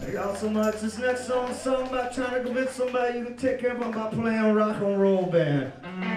Thank y'all so much. This next song is something about trying to convince somebody you can take care of them by playing rock and roll band.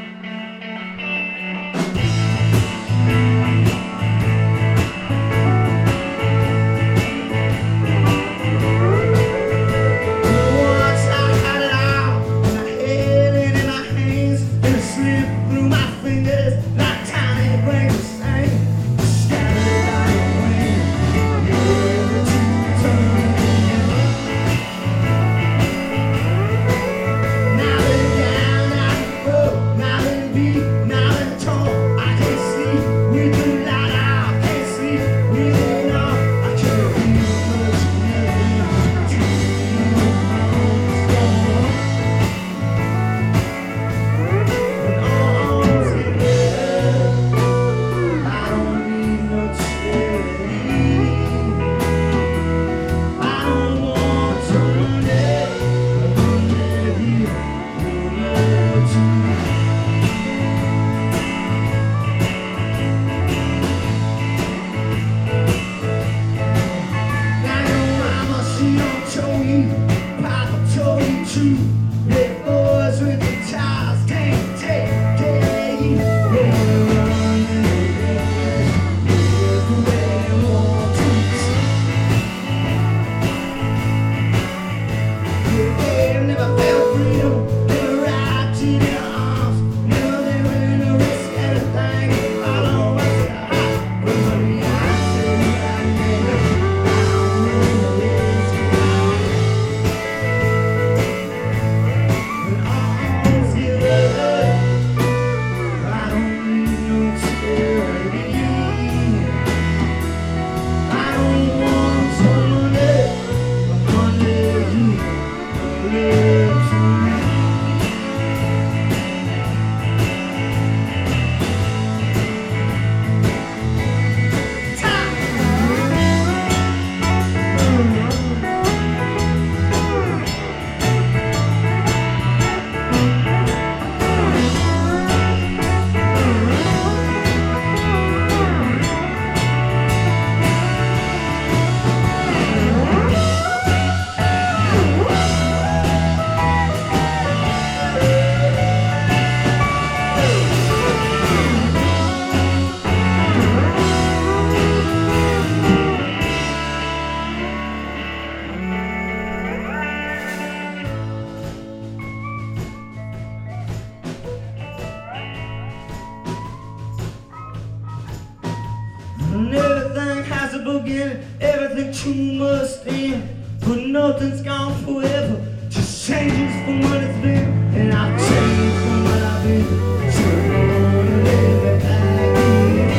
And everything has a beginning, everything true must end. But nothing's gone forever, just changes from what it's been. And I've changed from what I've been, so I wanna live it again.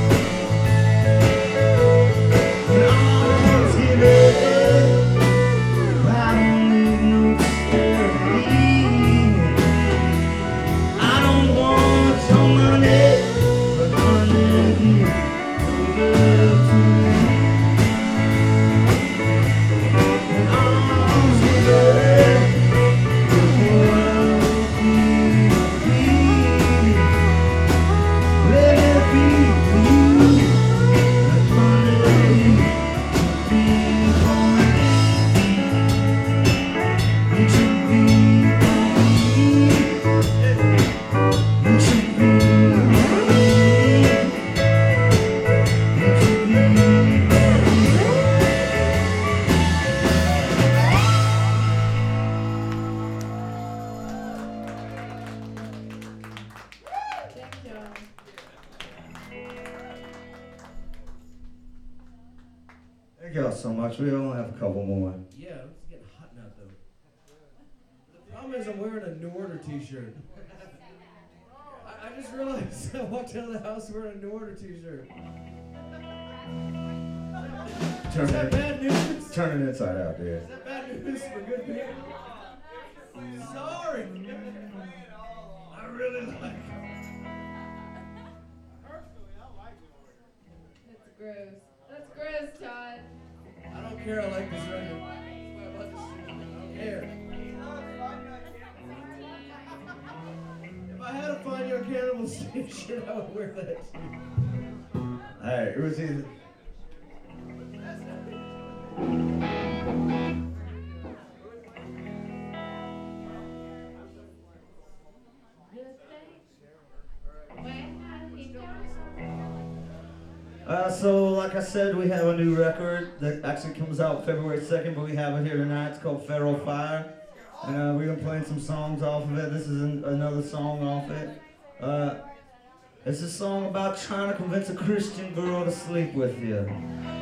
And always give it up, I don't need no charity. I don't want your money, but I need you. Thank y'all so much. We only have a couple more. Yeah, it's getting hot now, though. The problem is I'm wearing a New Order t-shirt. I just realized I walked out of the house wearing a New Order t-shirt. Is that bad news? Turn it inside out, dude. Is that bad news for good people? Sorry. I really like it. Personally, I like New Order. That's gross. That's gross, Todd. I don't care. I like this record. I don't care. If I had a Find Your Cannibal Steve shirt, I would wear that too. Hey, it was either. So, like I said, we have a new record that actually comes out February 2nd, but we have it here tonight. It's called Feral Fire. And we're going to play some songs off of it. This is another song off it. It's a song about trying to convince a Christian girl to sleep with you.